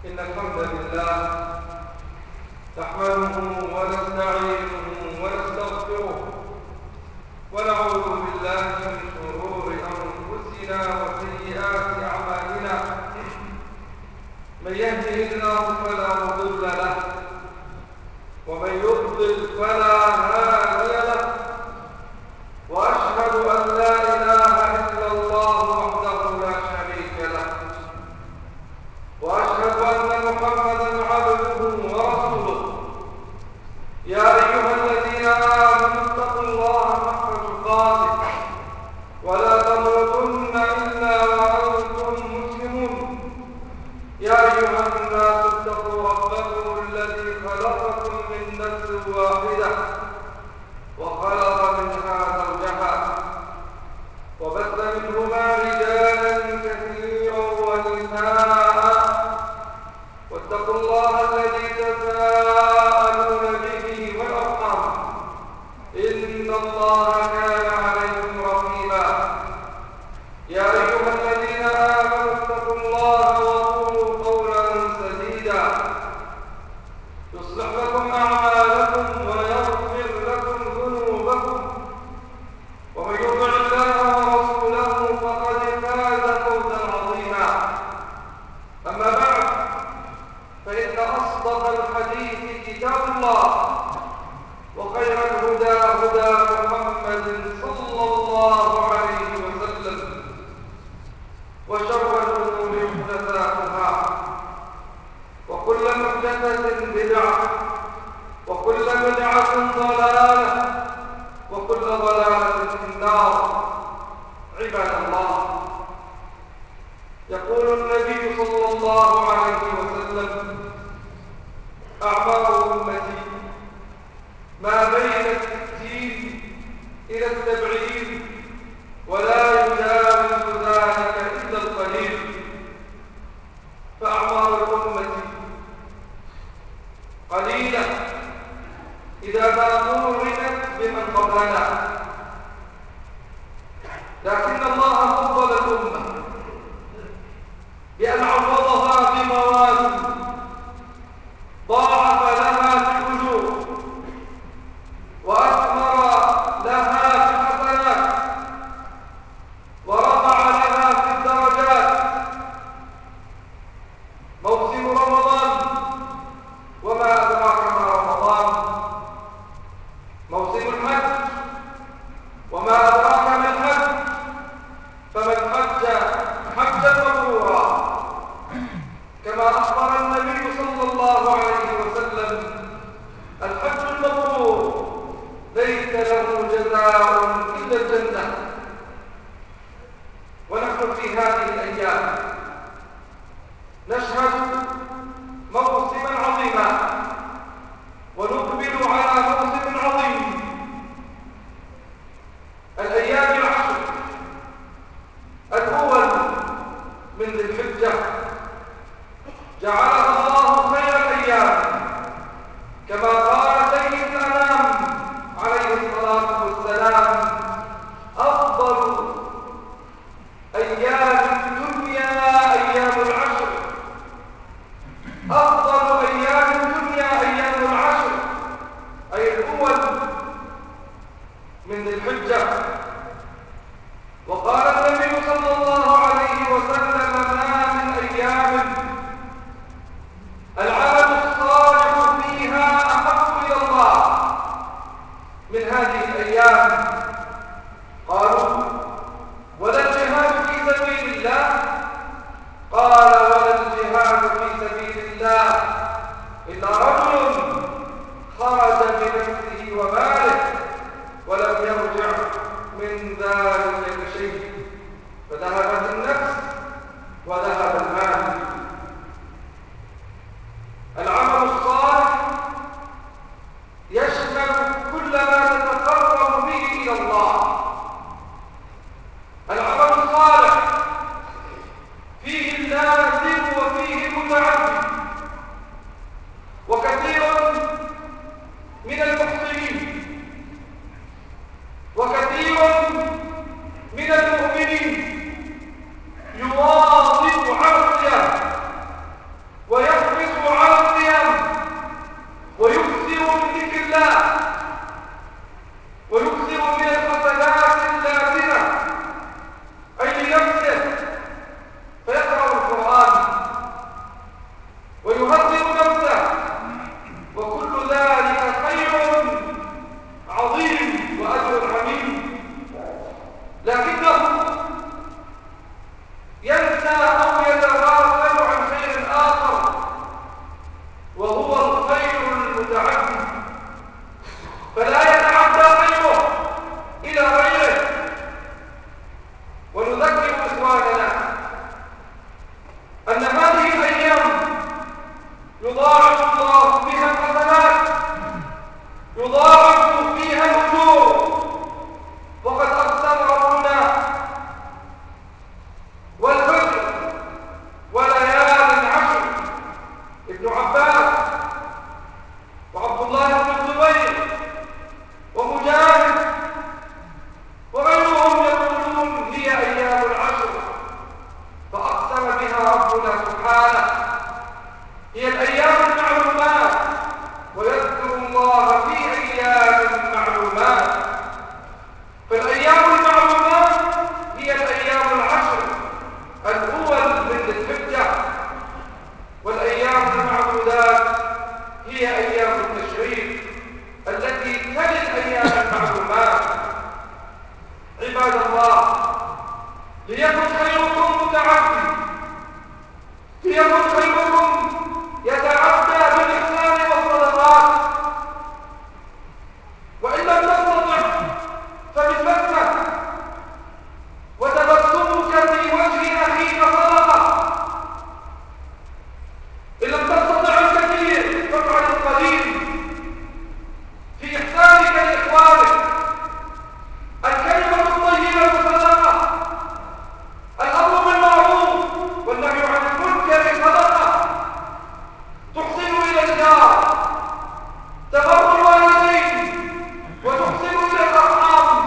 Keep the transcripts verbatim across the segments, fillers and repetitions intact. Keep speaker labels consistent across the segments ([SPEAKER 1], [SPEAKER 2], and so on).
[SPEAKER 1] إن الحمد لله نحمده ونستعينه ونستغفره ونعوذ بالله من شرور أنفسنا وسيئات أعمالنا. من يهده الله فلا مضل له ومن يضلل فلا هادي له، وأشهد أن لا إله إلا الله وحده لا شريك له، وأشهد أن محمدا عبده ورسوله. يا أيها الذين آمنوا اتقوا الله حق تقاته ولا تموتن إلا وأنتم مسلمون. يا أيها الناس اتقوا ربكم الذي خلقكم من نفس واحدة وخلق منها زوجها وبث منهما رجالا كثيرا ونساء، واتقوا الله الذي تساءلون به والأرحام إن الله كان عليكم رقيبا. يا أيها الذين آمنوا اتقوا الله وقولوا قولا سديدا يصلح لكم أعمالكم ويغفر لكم ذنوبكم، ومن يطع الله ورسوله فقد فاز فوزا عظيما. أما بعد، فإن أصدق الحديث كتاب الله، وخير الهدى هدى محمد صلى الله عليه وسلم، وشر الأمور محدثاتها، وكل محدثة بدعة، وكل بدعة ضلالة، وكل ضلالة في النار. عباد الله، يقول النبي صلى الله عليه وسلم: أعمار أمتي ما بين الستين إلى السبعين، ولا يجاوز ذلك إلا القليل. فأعمار الأمة قليلة إذا ما قورنت بمن قبلنا، لكن الله فضل الأمة بأن عوضها بمواد ضاعف لها في الأجور وأثمر لها في الحسنات ورفع لها في الدرجات. موسم رمضان، وما أدراك ما رمضان. موسم الحج، وما أدراك ما الحج. فمن حج حجا مبرورا، كما أخبر النبي صلى الله عليه وسلم: الحج المبرور ليس له جزاء إلا الجنة. ونحن في هذه الأيام نشهد موسما عظيما، ونقبل على موسم عظيم، الأيام العشر الأول من ذي الحجة، جعلها الله خير الأيام، كما قال سيد الأنام عليه الصلاة والسلام: أفضل أيام الدنيا أيام العشر. أفضل أيام الدنيا أيام العشر، أي الأول من ذي الحجة. وقال النبي صلى الله عليه وسلم: ما من أيام العمل الصالح فيها أحب إلى الله من هذه الأيام. قالوا: ولا الجهاد في سبيل الله؟ قال: ولا الجهاد في سبيل الله هي الأيام المعلومات، ويذكر الله في أيام معلومات. فالأيام المعلومات هي الأيام العشر الأول من ذي الحجة، والأيام المعدودات هي أيام التشريق التي تلي الأيام المعلومات. عباد الله، ليكن خيركم متعدي، ليكن خيركم يتعدى بالإحسان والصدقات، وإن لم تستطع فبالفتة، وتبسمك في وجه أخيك صدقة. إن لم تستطع الكثير فافعل القليل في إحسانك لإخوانك. الكلمة الطيبة صدقة، الأمر بالمعروف والنهي عن المنكر صدقة، تحسن إلى الجار، تبر الوالدين، وتحسن إلى الأرحام،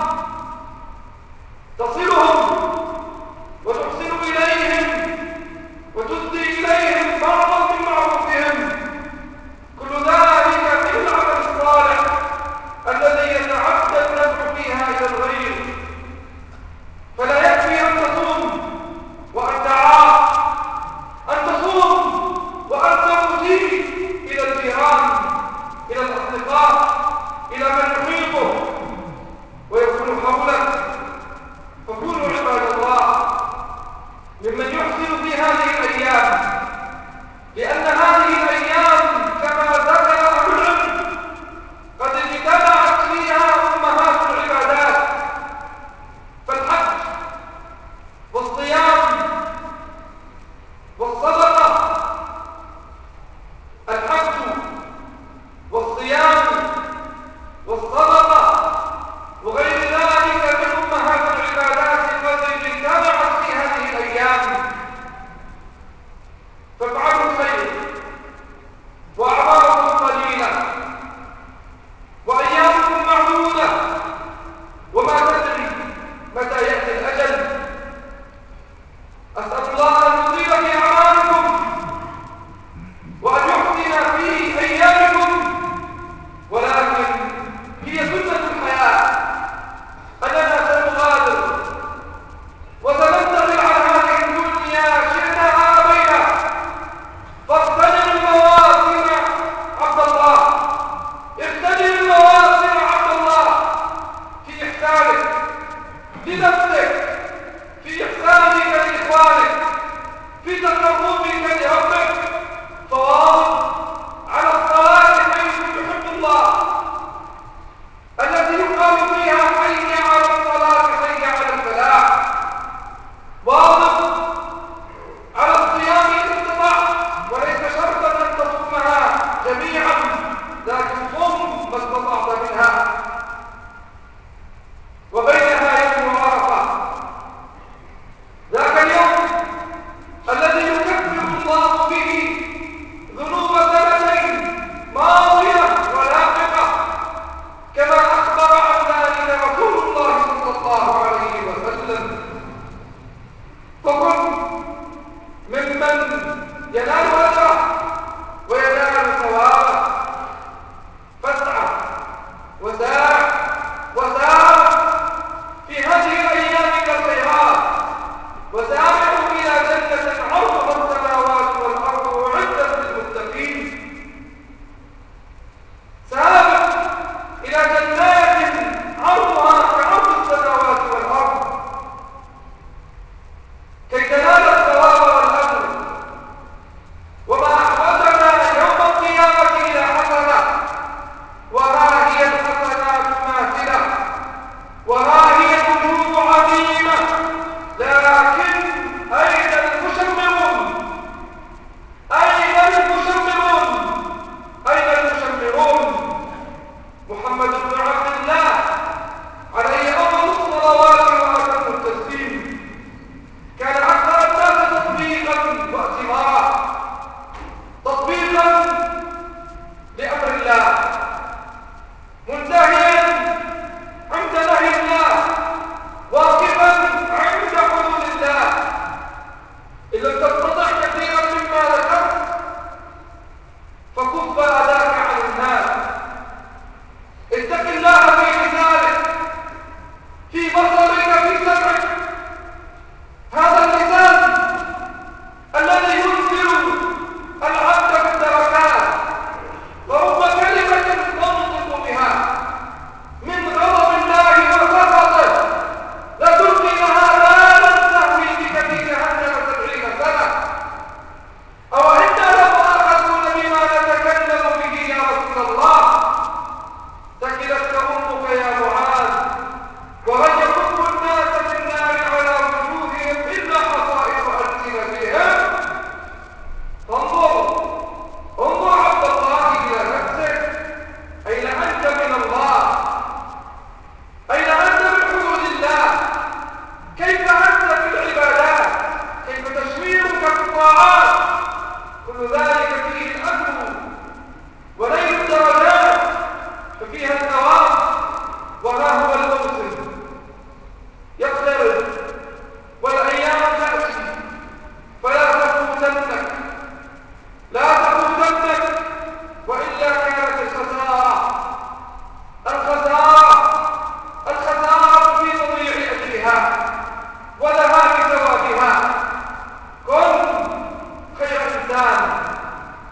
[SPEAKER 1] تصلهم وتحسن إليهم وتسدي إليهم بعضا من معروفهم. كل ذلك من العمل الصالح الذي يتعدى النفع فيها إلى الغير. فلا يكفي أن تصوم وأن تعاق، أن تصوم وأنت مسيء إلى الجيران، إلى الأصدقاء، إلى من يحيطه ويكون حولك. فكونوا عباد الله ممن يحسن في هذه الأيام، لأن هذه الأيام كما ذكر أهل العلم قد اجتمعت فيها أمهات العبادات، فالحج والصيام والصدقة، الحج والصيام والصدقة وغير ذلك من أمهات العبادات قد اجتمعت في هذه الأيام. فافعلوا الخير، وأعماركم قليلة وأيامكم معدودة، وما تدري متى يأتي الأجل. أسأل الله أن يطيل في أعمالكم وأن يحسن في أيامكم، ولكن هي سنة الحياة أننا سنغادر وسننتقل عن هذه الدنيا شئنا أم أبينا. فاغتنم المواسم عبد الله، اغتنم المواسم عبد الله في إحسانك لنفسك، في إحسانك لإخوانك، في تقربك لربك. فواظب على الصلاة حيث يحب الله، التي يقال فيها حي على الصلاة حي على الفلاح. واظب على الصيام إن استطعت، وليس شرطا أن تصومها جميعا، لكن صم ما استطعت منها. وبينها يوم عرفة، ذاك اليوم الذي يكفر الله به ذنوب سنتين ماضية ولاحقة، كما أخبر عن ذلك رسول الله صلى الله عليه وسلم. فكن ممن ينال أجره وينال ثوابه، فاسعى وسارع وسارع في هذه الأيام إلى الخيرات، وسارعوا إلى جنة عرضها السماوات والأرض أعدت للمتقين. سابق إلى جنات عرضها كعرض السماوات والأرض كي تنال الثواب والأجر.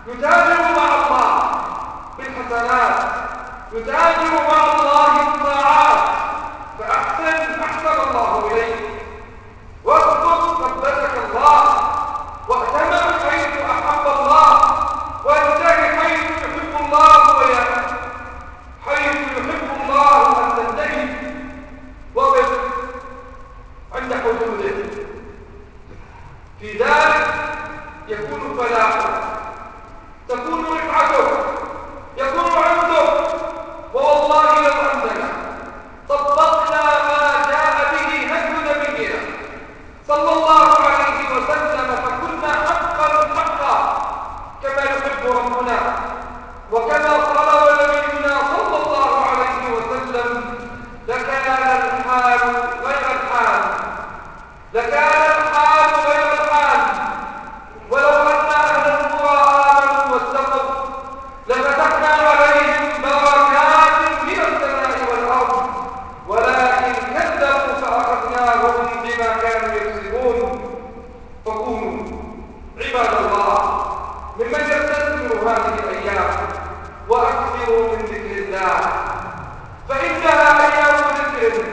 [SPEAKER 1] يتاجر مع الله بالحسنات، يتاجر مع الله بالطاعات، فأحسن أحسن الله إليك، واثبت ثبتك الله، واغتنم حيث أحب الله، وانتهي حيث يحب الله ويأتي، حيث يحب الله أن تنتهي، وقف عند حدوده، في ذلك يكون فلاحه، تكون رفعته، يكون عنده. ووالله لو أننا طبقنا ما جاء به هدي نبينا صلى الله عليه وسلم فكنا حقا حقا كما يحب ربنا وكما طلب نبينا صلى الله عليه وسلم، لكان الحال غير الحال، لكان الحال غير الحال. ولو أن أهل القرى آمنوا واتقوا لفتحنا عليهم بركات من السماء والأرض، ولكن كذبوا فأخذناهم بما كانوا يكسبون. فكونوا عباد الله ممن يستثمر هذه الأيام وأكثروا من ذكر الله، فإنها أيام ذكر،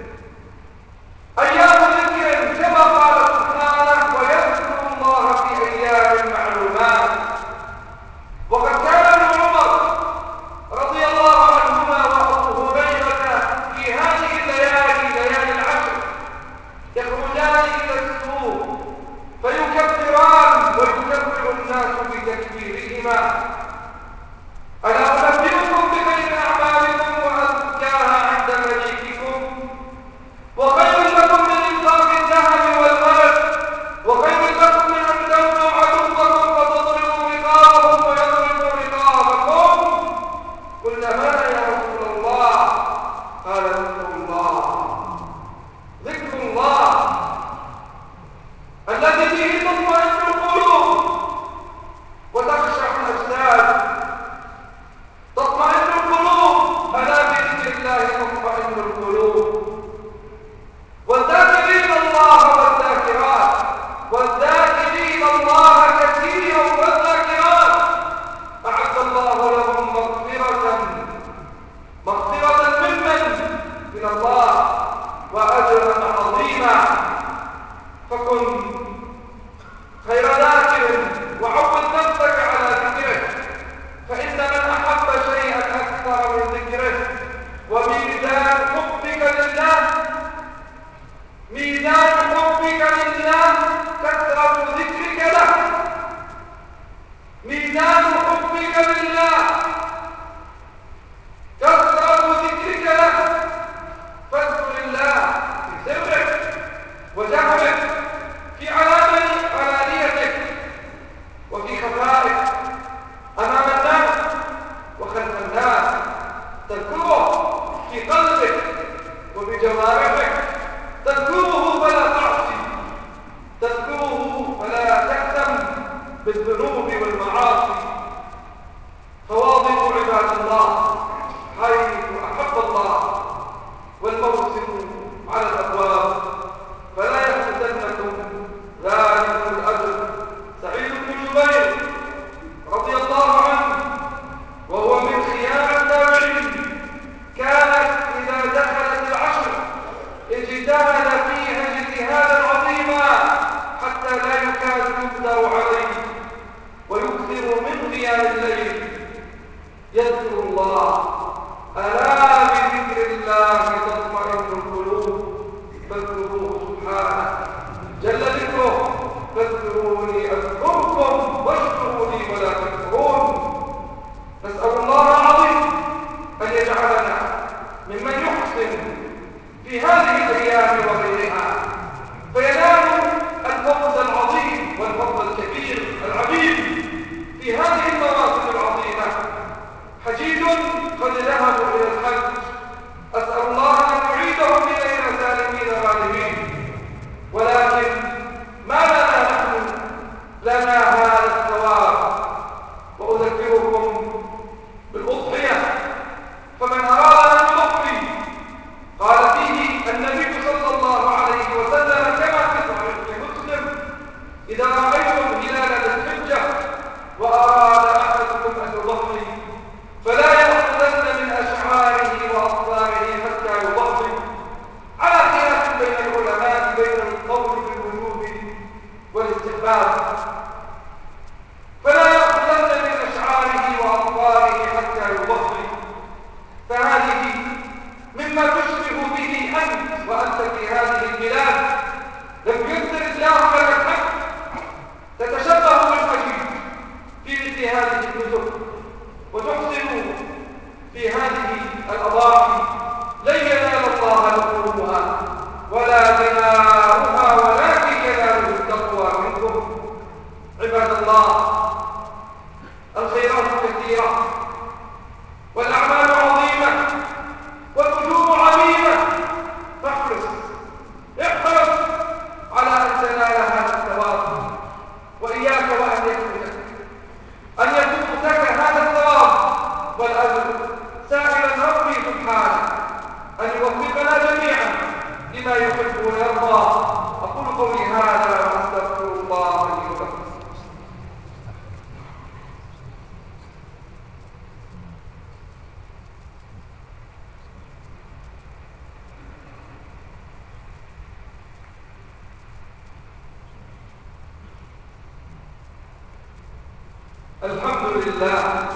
[SPEAKER 1] أيام ذكر كما قال سبحانه: ويذكر الله في أيام معلومات. وقد كان ابن عمر رضي الله عنهما وأبو هريرة في هذه الليالي ليالي العشر يخرجان إلى السوق فيكبران ويكبر الناس بتكبيرهما: ألا أنبئكم بخير أعمالكم وأزكاها عند مليككم، وخير لكم من إنفاق الذهب والورد، وخير لكم من أن تلقوا عدوكم فتضربوا رقابهم ويضربوا رقابكم. قلنا: بلى يا رسول الله. قال: ذكر الله، ذكر الله الذي فيه تطمئن القلوب وتخشع الأجساد. تطمئن القلوب، ألا بذكر الله تطمئن القلوب. والذاكرين الله والذاكرات، والذاكرين الله كثيرا والذاكرات أعد الله لهم مغفرة، مغفرة ممن من الله وأجرا عظيما. فكن خير ذاكر وعود نفسك على ذكره، فإن من أحب شيئا أكثر من ذكره. وميزان حبك لله، ميزان حبك لله كثرة ذكرك له. ميزان حبك لله كثرة ذكرك له. فاذكر الله في سرك وجهرك، في علانيتك وفي خفائك، أمام الناس وخلف الناس. تذكره في قلبك وبجوارحك، تذكره فلا تعصي، تذكره فلا تهتم بالذنوب والمعاصي. فواظبوا عباد الله حيث أحب الله، والموسم على الأبواب، فلا يفتنكم ذلكم الأجر. سعيد بن جبير رضي الله عنه وهو من خيار التابعين كانت إذا دخلت العشر اجتهد فيها اجتهادا عظيما حتى لا يكاد يقدر عليه، ويكثر من قيام الليل يذكر الله. ألا بذكر الله تطمئن القلوب، فاذكروه سبحانه جل ذكره. فاذكروني أذكركم واشكروا لي ولا تكفرون. نسأل الله العظيم أن يجعلنا ممن يحسن في هذه الأيام وغيرها فينال الفوز العظيم والفضل الكبير العظيم في هذه المواسم العظيمة. حجيج قد ذهبوا إلى الحج، أسأل الله أن يعيدهم إلينا سالمين غالبين، ولكن ما لنا نحن لنا هذا الثواب. وأذكركم بالأضحية، فمن أراد أن يضحي قال فيه النبي صلى الله عليه وسلم كما في صحيح مسلم: إذا رأيتم هلال ذي الحجة وأراد الحمد لله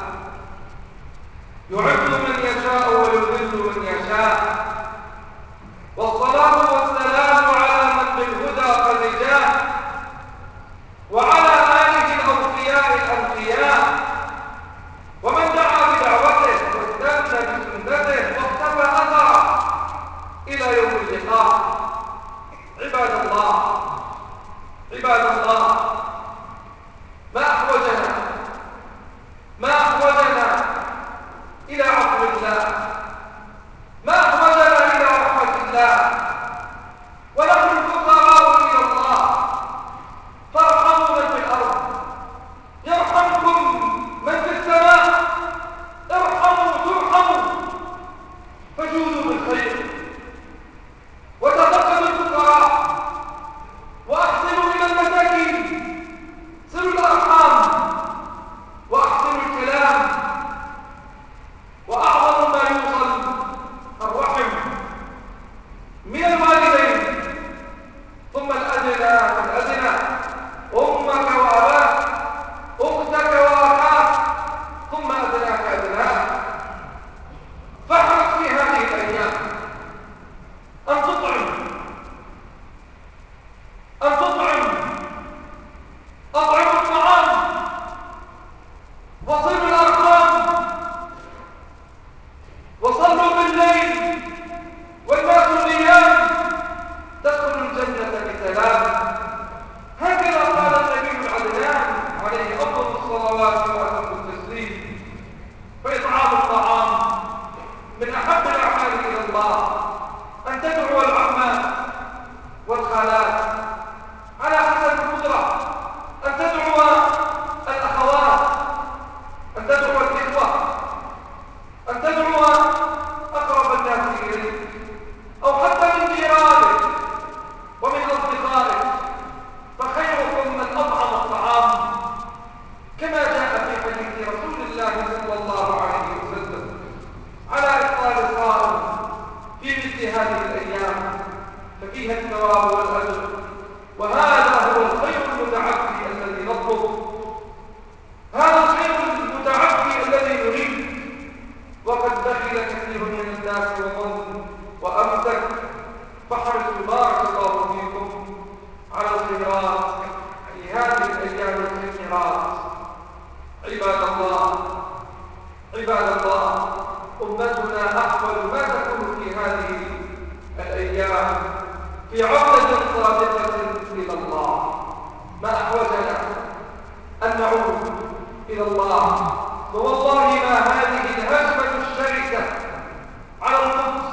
[SPEAKER 1] يعز من يشاء ويذل من يشاء، والصلاة والسلام على من بالهدى قد جاء، وعلى آله الأوفياء الأنقياء، ومن دعا بدعوته واستنى بسنته واقتفى أثره إلى يوم اللقاء. عباد الله عباد الله ما أحوجنا ما أحوجنا إلى عفو الله، ما أحوجنا إلى رحمة الله، ونحن الفقراء إلى الله. فارحموا من في الأرض يرحمكم من في السماء، ارحموا ترحموا، فجودوا بالخير وتفقدوا الفقراء وأحسنوا إلى المساكين، صلوا الأرحام وأحسنوا الكلام، وأعظم ما يوصل الرحم من الوالدين، ثم الأدنى فالأدنى، أمك وأباك، أختك وأخاك، ثم أدناك أدناك. فاحرص في هذه الأيام أن تطعم أن تطعم أطعموا الطعام وصلوا الأرحام وصلوا بالليل والناس نيام، تدخلوا الجنة بسلام. هكذا قال النبي العدنان عليه أفضل الصلوات وأتم التسليم. فإطعام الطعام من أحب الأعمال إلى الله، أن تدعو العمات والخالات على حسب القدرة، أن تدعو الأخوات، أن تدعو الإخوة، أن تدعو أقرب الناس إليك، أو حتى من جيرانك ومن أصدقائك. فخيركم من أطعم الطعام، كما جاء في حديث رسول الله صلى الله عليه وسلم على إفطار الصائم في مثل هذه الأيام، ففيها الثواب والأجر. وهذا هو الخير المتعدي الذي نطلب، هذا الخير المتعدي الذي نريد. وقد دخل كثير من الناس وظن وأمسك، فاحرصوا بارك الله فيكم على الخيرات في هذه الأيام الكثيرات. عباد الله عباد الله أمتنا أحوج ما تكون في هذه الأيام في عودة صادقة إلى الله. ما أحوجنا أن نعود إلى الله. فوالله ما هذه الهجمة الشرسة على القدس،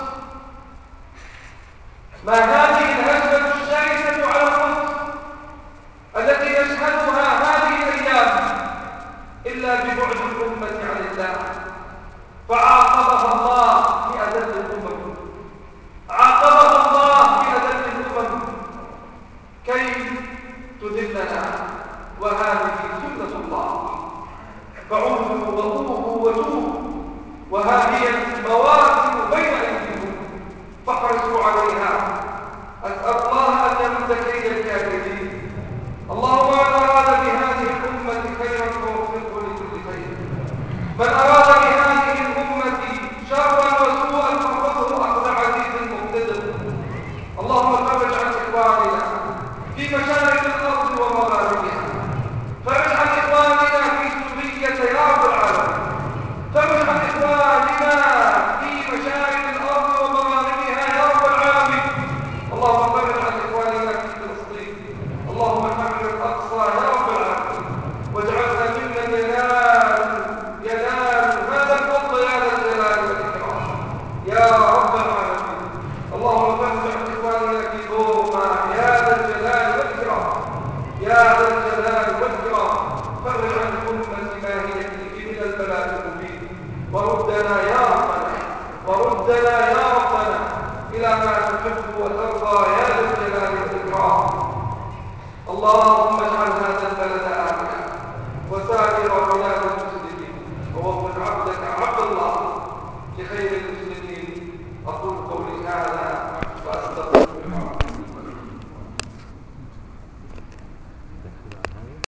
[SPEAKER 1] ما هذه الهجمة الشرسة على القدس التي نشهدها هذه الأيام إلا ببعد الأمة عن الله، فعاقبها الله بأذل الأمم، عاقبها الله بأذل الأمم كي تذلنا، وهذه سنة الله. فعودوا وقوموا وتوبوا، وها هي المواسم بين أيديكم فاحرصوا عليها. أسأل الله أن يمد كيد الكافرين. اللهم من أراد بهذه الأمة خيرا فوفقه لكل خير، من أراد بهذه الأمة شرا وسوءا فاخذه أخذ عزيز مقتدر. اللهم فرج عن إخواننا في مشارق الأرض ومغاربها، فرج عن إخواننا في سوريا يا رب العالمين، فرج عن إخواننا في مشارق الأرض ومغاربها يا رب العالمين. اللهم فرج عن إخواننا في فلسطين، اللهم فرج الأقصى يا رب العالمين، واجعلنا ممن ينال ينال هذا الفضل يا ذا الجلال والإكرام يا رب العالمين. اللهم فرج عن إخواننا في بوما يا ذا الجلال والإكرام يا ذا الجلال والإكرام. فرج عن الأمة ما هي فيه من البلاء المبين، وردنا يا ربنا وردنا يا